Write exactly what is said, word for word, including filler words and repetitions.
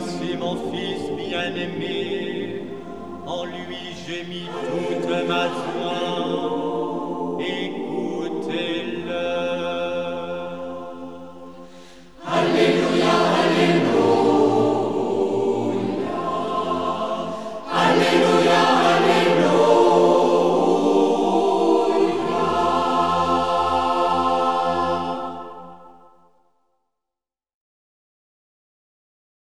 voici mon fils bien-aimé, en lui j'ai mis toute ma joie.